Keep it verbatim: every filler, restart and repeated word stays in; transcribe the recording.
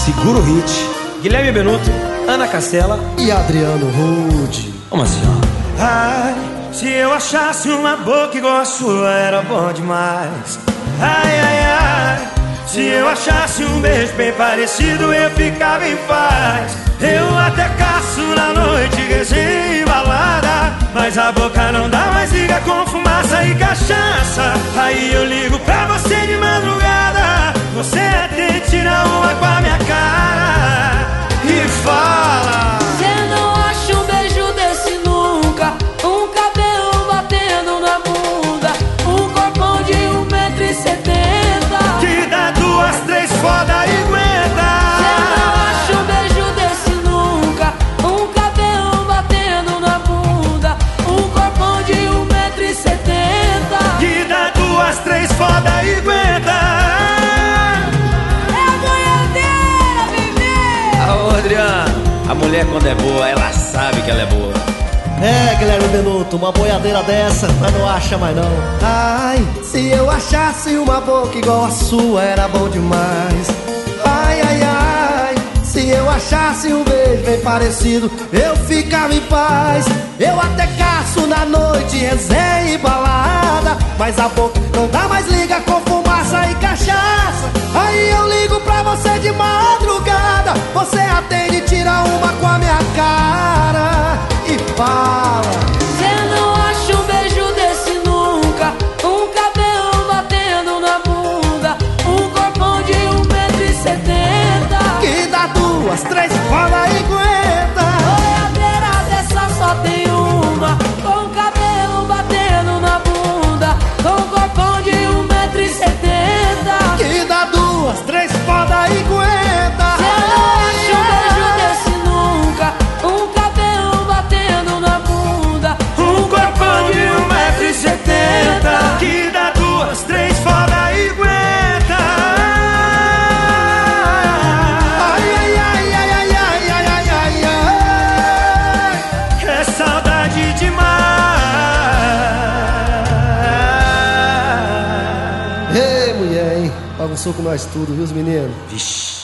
Segura o hit. Guilherme Benuto, Ana Castela e Adriano Rude. Vamos assim, ó. Ai, se eu achasse uma boca igual a sua, era bom demais. Ai, ai, ai, se eu achasse um beijo bem parecido, eu ficava em paz. Eu até caço na noite, resenha e balada, mas a boca não dá mais, liga com fumaça e cachaça. Aí eu ligo pra você de madrugada, você até tira uma com a minha cara e fala: cê não acha um beijo desse nunca, um cabelo batendo na bunda, um corpão de um metro e setenta, que dá duas, três foda e aguenta. Cê não acha um beijo desse nunca, um cabelo batendo na bunda, um corpão de um metro e setenta, que dá duas, três foda e aguenta. Adriano, a mulher quando é boa, ela sabe que ela é boa. É, Guilherme Benuto, uma boiadeira dessa, mas não acha mais não. Ai, se eu achasse uma boca igual a sua, era bom demais. Ai, ai, ai, se eu achasse um beijo bem parecido, eu ficava em paz. Eu até caço na noite, resenha e balada, mas a boca não dá mais, liga com fumaça e cachaça. Aí eu ligo pra você de madrugada, você atende, tira uma com a minha cara e fala: cê não acha um beijo desse nunca, um cabelo batendo na bunda, um corpão de um metro e setenta, que dá duas, três, fala e aguenta. boiadeira dessa só tem uma, com cabelo batendo na bunda, com corpão de um metro e setenta, que dá duas, três, foda e aguenta. cê não acha um beijo desse nunca, um cabelo batendo na bunda, Um corpão de um metro e setenta, que dá duas, três foda e aguenta. Ai, ai, ai, ai, ai, ai, ai, ai, ai, ai. É saudade demais. Ei, mulher, hein? Bagunçou com nós tudo, viu, os meninos? Vixe.